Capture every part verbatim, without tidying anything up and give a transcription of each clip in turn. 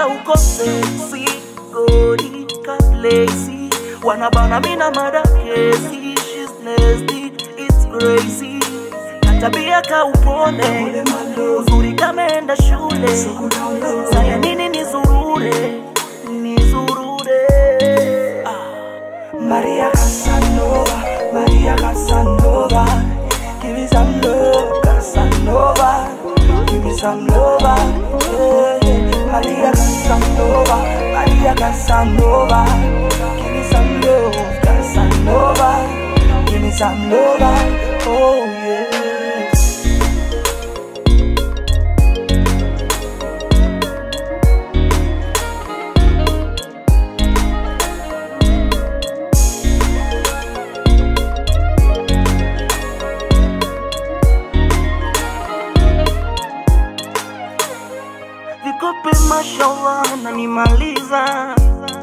Wananiambia uko sexy, godi kaplexy. Wanabana mina mada kesi, she's nasty, it's crazy. Katabia ka upole, uzuri kameenda shule. Saya nini nizurure, nizurure. Maria Casanova, Maria Casanova, give me some love, Casanova, give me some love, yeah. Maria Casanova, Maria Casanova, give me some love, Casanova, give me some love, oh yeah. Vikope mashallah nanimaliza,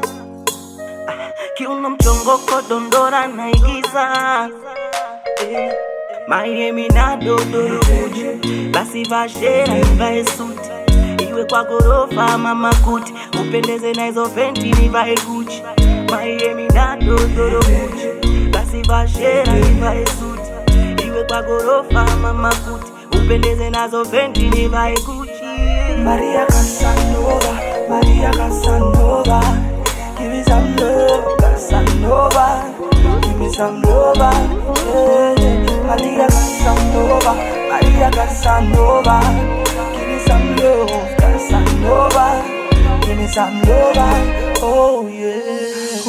kiuna mchongoko dondora naigiza. eh, Miami na dodoro kuji, basi vashera nivae suti. Iwe kwa gorofa mama kuti, upendeze na hizo fenti nivae Gucci. Miami na dodoro kuji, basi vashera nivae suti. Iwe kwa gorofa mama kuti, upendeze na hizo fenti nivae Gucci. Maria Casanova, Maria Casanova, give me some love, Casanova, give me some love, yeah. Maria Casanova, Maria Casanova, give me some love, Casanova, give me some love, oh yeah.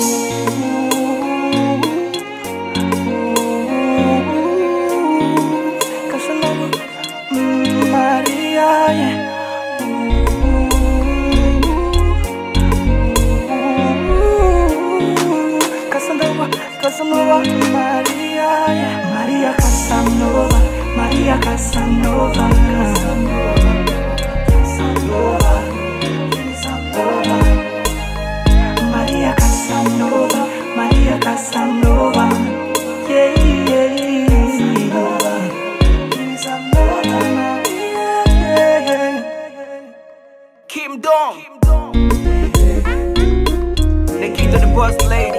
Ooh, Casanova, mm, Maria, yeah. Casanova, Maria, yeah. Maria Casanova, Maria Casanova, Casanova, Casanova, Maria Casanova, Maria Casanova, yeah, yeah, Casanova, Casanova, Maria, yeah, yeah. Kim Dong, the key to the boss lady.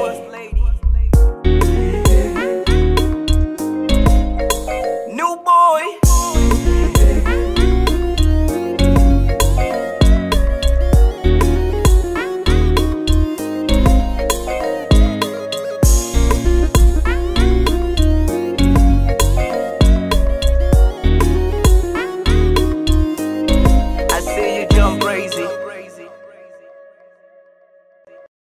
I see you.